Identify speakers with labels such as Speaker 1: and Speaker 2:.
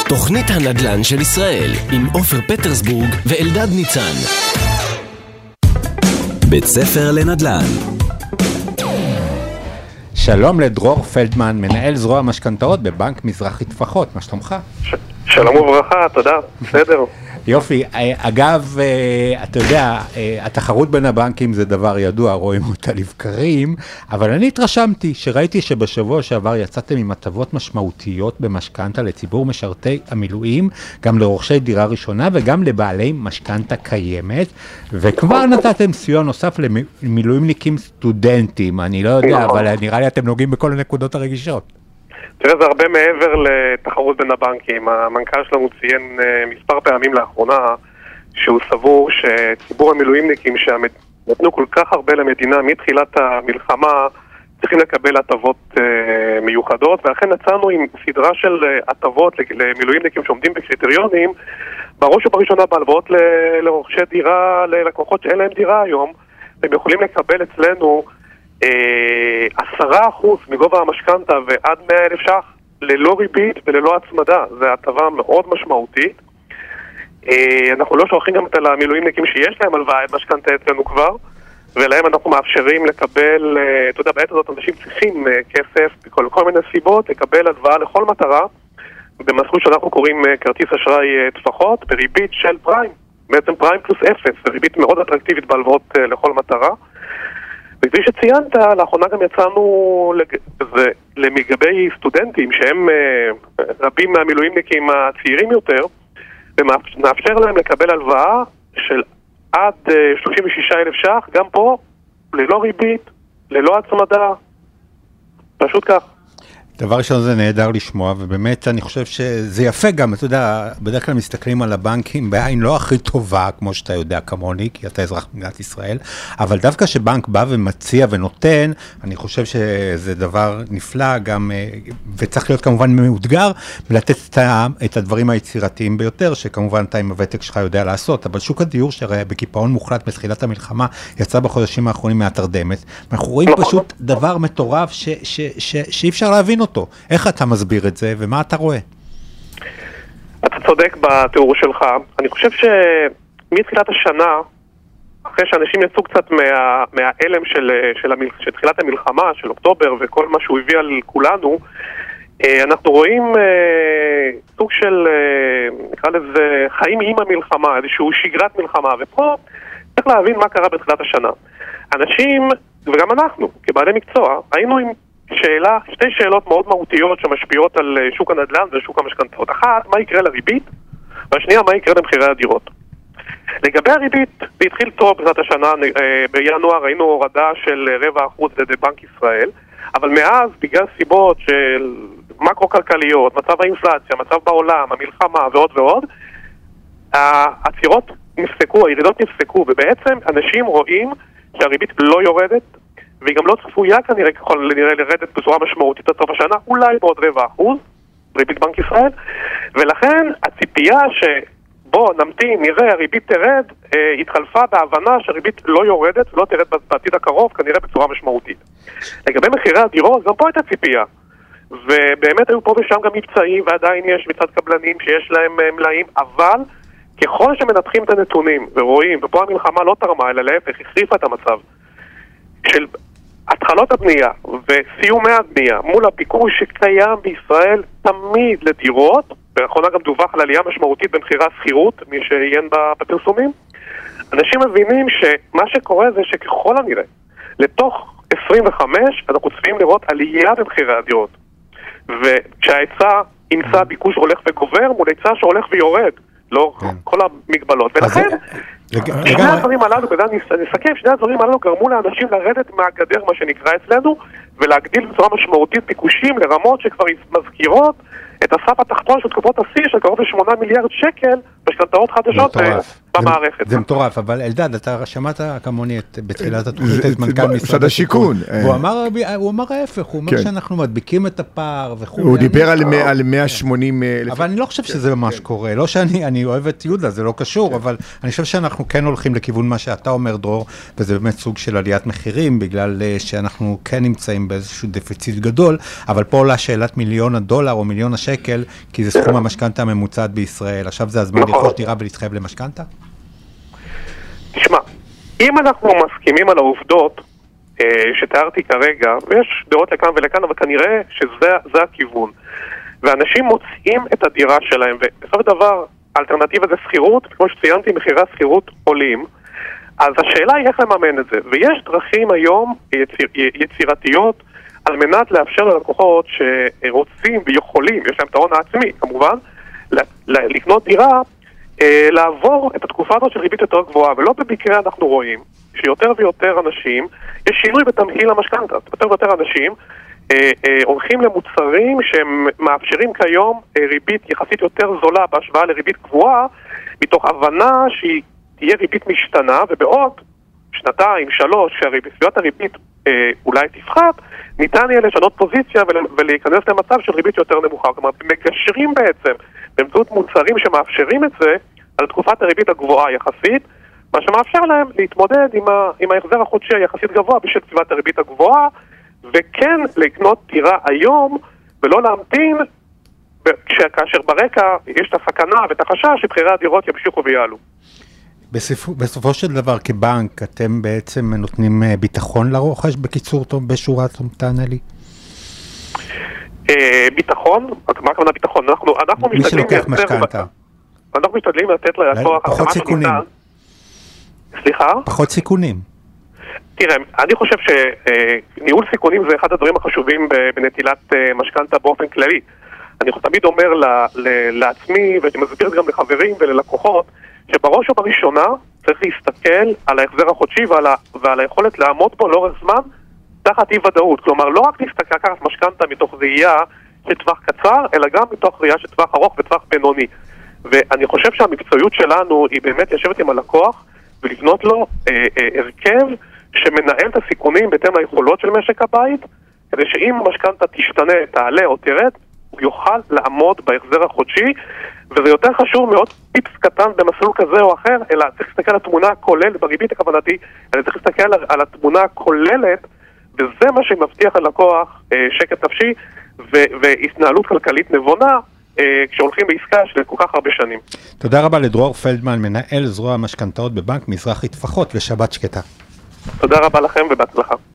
Speaker 1: תוכנית הנדל"ן של ישראל עם עופר פטרסבורג ואלדד ניצן. בית ספר לנדל"ן.
Speaker 2: שלום לדרור פלדמן, מנהל זרוע משכנתאות בבנק מזרחי טפחות, מה שלומך?
Speaker 3: שלום וברכה, תודה, בסדר.
Speaker 2: יופי, אגב, אתה יודע, התחרות בין הבנקים זה דבר ידוע, רואים אותה לבקרים, אבל אני התרשמתי שראיתי שבשבוע שעבר יצאתם עם הטבות משמעותיות במשכנתה לציבור משרתי המילואים, גם לרוכשי דירה ראשונה וגם לבעלי משכנתה קיימת, וכבר נתתם סיוע נוסף למילואימניקים סטודנטים, אני לא יודע, אבל נראה לי אתם נוגעים בכל הנקודות הרגישות.
Speaker 3: תראה, זה הרבה מעבר לתחרות בין הבנקים. המנכ"ל שלנו ציין מספר פעמים לאחרונה שהוא סבור שציבור המילואימניקים שנתנו כל כך הרבה למדינה מתחילת המלחמה צריכים לקבל הטבות מיוחדות, ולכן יצאנו עם סדרה של הטבות למילואימניקים שעומדים בקריטריונים, בראש ובראשונה בהלוואות לרוכשי דירה, ללקוחות שאין להם דירה היום, הם יכולים לקבל אצלנו 10% מגובה המשכנתה ועד 100,000 ש"ח ללא ריבית וללא הצמדה. זו הטבה מאוד משמעותית. אנחנו לא שולחים גם את המילואימניקים שיש להם הלוואה משכנתה אצלנו כבר, ולהם אנחנו מאפשרים לקבל, אתה יודע, בעת הזאת אנשים צריכים כסף בכל מיני סיבות, לקבל הלוואה לכל מטרה במסלול שאנחנו קוראים כרטיס אשראי טפחות בריבית של פריים, בעצם פריים פלוס 0, זו ריבית מאוד אטרקטיבית בהלוואות לכל מטרה. וכפי שציינת, לאחרונה גם יצאנו למגבי סטודנטים שהם רבים מהמילואימניקים הצעירים יותר, ומאפשר להם לקבל הלוואה של עד 36,000 ש"ח, גם פה ללא ריבית, ללא הצמדה, פשוט כך.
Speaker 2: דבר ראשון זה נהדר לשמוע, ובאמת אני חושב שזה יפה גם, אתה יודע, בדרך כלל מסתכלים על הבנקים בעין לא הכי טובה, כמו שאתה יודע כמוני, כי אתה אזרח במדינת ישראל, אבל דווקא שבנק בא ומציע ונותן, אני חושב שזה דבר נפלא גם, וצריך להיות כמובן מאותגר, ולתת את הדברים היצירתיים ביותר, שכמובן אתה עם הוותק שלך יודע לעשות, אבל שוק הדיור שהרי בקיפאון מוחלט בתחילת המלחמה, יצא בחודשים האחרונים מהתרדמת, אנחנו רואים פשוט דבר מטורף שאי אפשר להבין אותו. איך אתה מסביר את זה ומה אתה רואה?
Speaker 3: אתה צודק בתיאור שלך. אני חושב שמתחילת השנה, אחרי שאנשים יצאו קצת מהאלם של תחילת המלחמה, של אוקטובר וכל מה שהוא הביא על כולנו, אנחנו רואים סוג של, נקרא לזה, חיים עם המלחמה, איזשהו שגרת מלחמה, ופה צריך להבין מה קרה בתחילת השנה. אנשים, וגם אנחנו, כבעלי מקצוע, היינו עם שתי שאלות מאוד מהותיות שמשפיעות על שוק הנדל"ן ושוק המשכנתאות. אחת, מה יקרה לריבית? והשנייה, מה יקרה למחירי הדירות? לגבי הריבית, זה התחיל טוב בתחילת השנה, בינואר ראינו הורדה של 0.25% לידי בנק ישראל, אבל מאז, בגלל סיבות של מקרו-כלכליות, מצב האינפלציה, מצב בעולם, המלחמה ועוד ועוד, העצירות נפסקו, הירידות נפסקו, ובעצם אנשים רואים שהריבית לא יורדת, והיא גם לא צפויה כנראה לרדת בצורה משמעותית עד סוף השנה, אולי בעוד 0.25%, ריבית בנק ישראל, ולכן הציפייה שבוא נמתין, נראה, הריבית תרד, התחלפה בהבנה שהריבית לא יורדת ולא תרד בעתיד הקרוב, כנראה בצורה משמעותית. לגבי מחירי הדירות, גם פה הייתה ציפייה, ובאמת היו פה ושם גם מבצעים, ועדיין יש מצד קבלנים שיש להם מלאים, אבל ככל שמנתחים את הנתונים ורואים, ופה המלחמה לא תרמה, אלא להפך, החריפה את המצב, של התחלות הבנייה וסיומי הבנייה מול הביקוש שקיים בישראל תמיד לדירות, ולאחרונה גם דווח על עלייה משמעותית במחירי השכירות, מי שעיין בפרסומים, אנשים מבינים שמה שקורה זה שככל הנראה לתוך 25 אנחנו צפויים לראות עלייה במחירי הדירות, וכשההיצע ימצא ביקוש הולך וגובר מול היצע שהולך ויורד, לא כל המגבלות, ולכן שני הדברים הללו, נסכם, שני הדברים הללו גרמו לאנשים לרדת מהגדר, מה שנקרא אצלנו, ולהגדיל בצורה משמעותית ביקושים לרמות שכבר מזכירות את הסף התחתון של תקופות השיא של קרוב ל8 מיליארד שקל משכנתאות חדשות במערכת.
Speaker 2: זה מטורף, אבל אלדד, אתה שמעת כמוני בתחילת התוכנית את מנכ"ל משרד השיכון. הוא אמר ההפך, הוא אומר שאנחנו מדביקים את הפער וכו'.
Speaker 4: הוא דיבר על 180,000.
Speaker 2: אבל אני לא חושב שזה ממש קורה. לא שאני אוהב את יהודה, זה לא קשור, אבל אני חושב שאנחנו כן הולכים לכיוון מה שאתה אומר, דרור, וזה באמת סוג של עליית מחירים, בגלל שאנחנו כן נמצאים באיזשהו דפיציט גדול, אבל פה עולה שאלת $1,000,000 או $1,000,000 שקל, כי זה סכום המשכנתה הממוצעת בישראל. עכשיו זה הזמן לרכוש דירה ולהתחייב למשכנתה?
Speaker 3: תשמע, אם אנחנו מסכימים על העובדות שתיארתי כרגע, ויש דעות לכאן ולכאן, אבל כנראה שזה הכיוון. ואנשים מוצאים את הדירה שלהם, ובסוף הדבר, האלטרנטיבה זה שכירות, כמו שציינתי, מחירי השכירות עולים, אז השאלה היא איך לממן את זה. ויש דרכים היום יצירתיות על מנת לאפשר ללקוחות שרוצים ויכולים, יש להם את ההון העצמי כמובן, לקנות דירה, לעבור את התקופה הזאת של ריבית יותר גבוהה. ולא במקרה אנחנו רואים שיותר ויותר אנשים, יש שינוי בתמהיל המשכנתא, יותר ויותר אנשים הולכים למוצרים שהם מאפשרים כיום ריבית יחסית יותר זולה בהשוואה לריבית גבוהה, מתוך הבנה שהיא תהיה ריבית משתנה, ובעוד שנתיים, 3, שסביבת הריבית אולי תפחת, ניתן יהיה לשנות פוזיציה ולהיכנס למצב של ריבית יותר נמוכה. כלומר, מגשרים בעצם באמצעות מוצרים שמאפשרים את זה על תקופת הריבית הגבוהה יחסית, מה שמאפשר להם להתמודד עם ההחזר החודשי היחסית גבוה בשל סביבת הריבית הגבוהה, וכן לקנות דירה היום ולא להמתין כאשר ברקע יש את הסכנה ואת החשש שמחירי הדירות ימשיכו ויעלו.
Speaker 2: בסופו של דבר כבנק אתם בעצם נותנים ביטחון לרוכש? בקיצור טוב בשורה תענה לי.
Speaker 3: ביטחון? מה הכוונה ביטחון? אנחנו
Speaker 2: מי שלוקח משכנתא.
Speaker 3: אנחנו משתדלים לתת ללקוח
Speaker 2: פחות סיכונים.
Speaker 3: סליחה?
Speaker 2: פחות סיכונים.
Speaker 3: תראה, אני חושב שניהול סיכונים זה אחד הדברים החשובים בנטילת משכנתא באופן כללי. אני תמיד אומר לעצמי, ואני מסביר גם לחברים וללקוחות, שבראש ובראשונה צריך להסתכל על ההחזר החודשי ועל היכולת לעמוד בו לאורך זמן תחת אי-ודאות. כלומר, לא רק להסתכל לקחת משכנתא מתוך ראייה של טווח קצר, אלא גם מתוך ראייה של טווח ארוך וטווח בינוני. ואני חושב שהמקצועיות שלנו היא באמת לשבת עם הלקוח ולבנות לו הרכב שמנהל את הסיכונים בהתאם ליכולות של משק הבית, כדי שאם המשכנתא תשתנה, תעלה או תרד, הוא יוכל לעמוד בהחזר החודשי, וזה יותר חשוב מאוד טיפס קטן במסלול כזה או אחר, אלא צריך להסתכל על התמונה הכוללת, בריבית הכוונתי, אלא צריך להסתכל על התמונה הכוללת, וזה מה שמבטיח ללקוח שקט נפשי והתנהלות כלכלית נבונה, כשהולכים בעסקה של כל כך הרבה שנים.
Speaker 2: תודה רבה לדרור פלדמן, מנהל זרוע המשכנתאות בבנק מזרחי טפחות, ושבת שקטה.
Speaker 3: תודה רבה לכם ובהצלחה.